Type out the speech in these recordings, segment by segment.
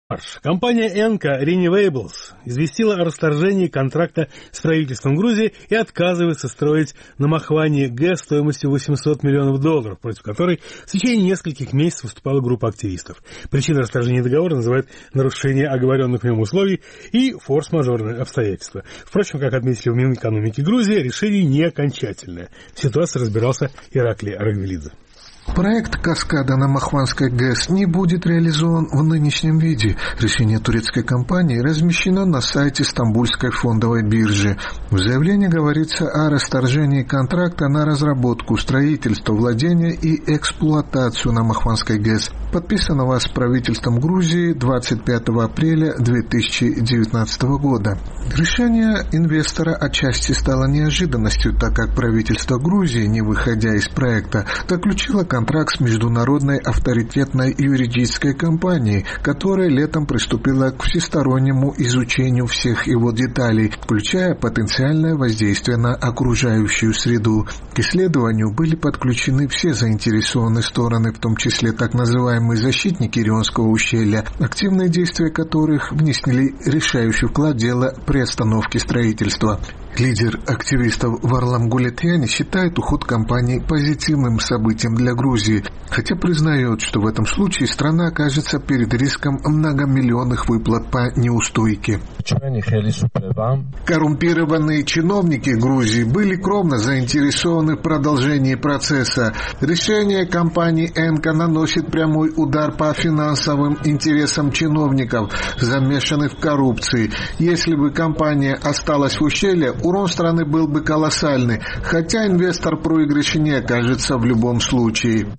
Компания Enka Renewables известила о расторжении контракта с правительством Грузии и отказывается строить на Махване ГЭС стоимостью $800 миллионов, против которой в течение нескольких месяцев выступала группа активистов. Причиной расторжения договора называют нарушение оговоренных в нем условий и форс-мажорные обстоятельства. Впрочем, как отметили в Минэкономике Грузии, решение не окончательное. В ситуации разбирался Ираклий Арагвелидзе. Проект «Каскада» на Махванской ГЭС не будет реализован в нынешнем виде. Решение турецкой компании размещено на сайте Стамбульской фондовой биржи. В заявлении говорится о расторжении контракта на разработку, строительство, владение и эксплуатацию на Махванской ГЭС, подписанного с правительством Грузии 25 апреля 2019 года. Решение инвестора отчасти стало неожиданностью, так как правительство Грузии, не выходя из проекта, заключило контракт с международной авторитетной юридической компанией, которая летом приступила к всестороннему изучению всех его деталей, включая потенциальное воздействие на окружающую среду. К исследованию были подключены все заинтересованные стороны, в том числе так называемые защитники Рионского ущелья, активные действия которых внесли решающий вклад в дело приостановки строительства. Лидер активистов Варлам Гулетьяни считает уход компании позитивным событием для Грузии, хотя признает, что в этом случае страна окажется перед риском многомиллионных выплат по неустойке. Коррумпированные чиновники Грузии были кровно заинтересованы в продолжении процесса. Решение компании Enka наносит прямой удар по финансовым интересам чиновников, замешанных в коррупции. Если бы компания осталась в ущелье, урон страны был бы колоссальный, хотя инвестор проигрыша не окажется в любом случае.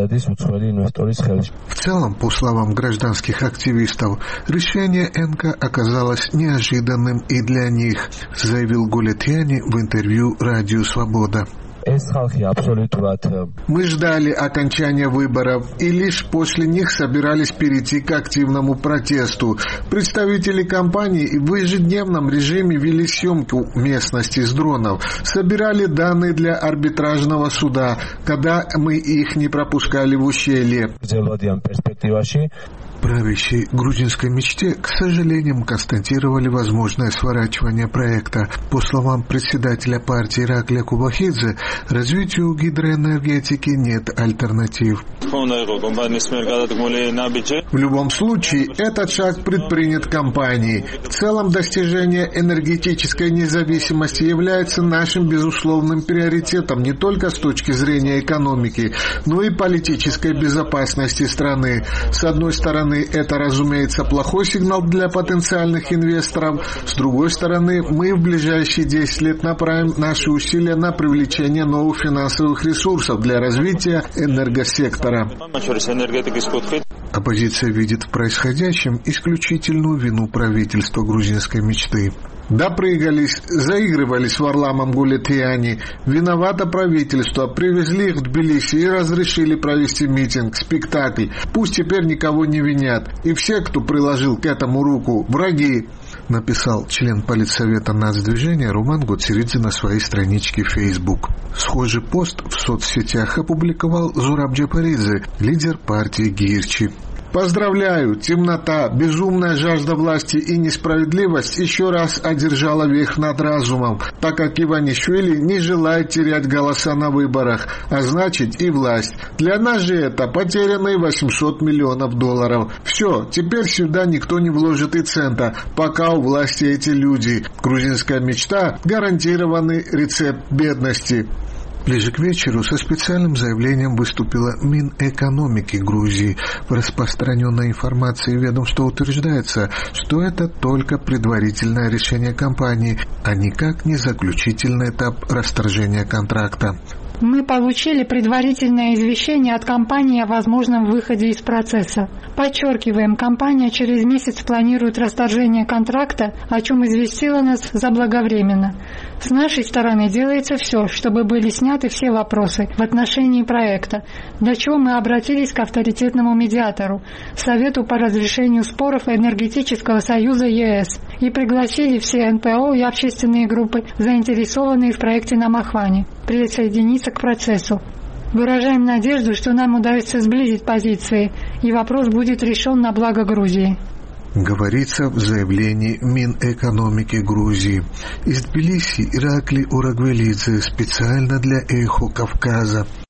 В целом, по словам гражданских активистов, решение Enka оказалось неожиданным и для них, заявил Гулетьяни в интервью «Радио Свобода». Мы ждали окончания выборов и лишь после них собирались перейти к активному протесту. Представители компании в ежедневном режиме вели съемку местности с дронов, собирали данные для арбитражного суда, когда мы их не пропускали в ущелье. Правящей грузинской мечте, к сожалению, констатировали возможное сворачивание проекта. По словам председателя партии Ираклия Кубахидзе, развитию гидроэнергетики нет альтернатив. В любом случае, этот шаг предпринят компанией. В целом, достижение энергетической независимости является нашим безусловным приоритетом не только с точки зрения экономики, но и политической безопасности страны. С одной стороны, это, разумеется, плохой сигнал для потенциальных инвесторов. С другой стороны, мы в ближайшие 10 лет направим наши усилия на привлечение новых финансовых ресурсов для развития энергосектора. Оппозиция видит в происходящем исключительную вину правительства грузинской мечты. Допрыгались, заигрывали с Варламом Гулетьяни. Виновато правительство. Привезли их в Тбилиси и разрешили провести митинг, спектакль. Пусть теперь никого не винят. И все, кто приложил к этому руку, враги, написал член политсовета нацдвижения Руман Гуцеридзе на своей страничке в Facebook. Схожий пост в соцсетях опубликовал Зураб Джапаридзе, лидер партии Гирчи. Поздравляю! Темнота, безумная жажда власти и несправедливость еще раз одержала верх над разумом, так как Иванишвили не желает терять голоса на выборах, а значит и власть. Для нас же это потерянные $800 миллионов. Все, теперь сюда никто не вложит и цента, пока у власти эти люди. Грузинская мечта – гарантированный рецепт бедности. Ближе к вечеру со специальным заявлением выступила Минэкономики Грузии. В распространенной информации ведомства утверждается, что это только предварительное решение компании, а никак не заключительный этап расторжения контракта. Мы получили предварительное извещение от компании о возможном выходе из процесса. Подчеркиваем, компания через месяц планирует расторжение контракта, о чем известила нас заблаговременно. С нашей стороны делается все, чтобы были сняты все вопросы в отношении проекта, для чего мы обратились к авторитетному медиатору, Совету по разрешению споров Энергетического союза ЕС, и пригласили все НПО и общественные группы, заинтересованные в проекте на Махване, присоединиться к процессу. Выражаем надежду, что нам удастся сблизить позиции, и вопрос будет решен на благо Грузии. говорится в заявлении Минэкономики Грузии. Из Тбилиси Ираклий Урагвелидзе специально для «Эхо Кавказа».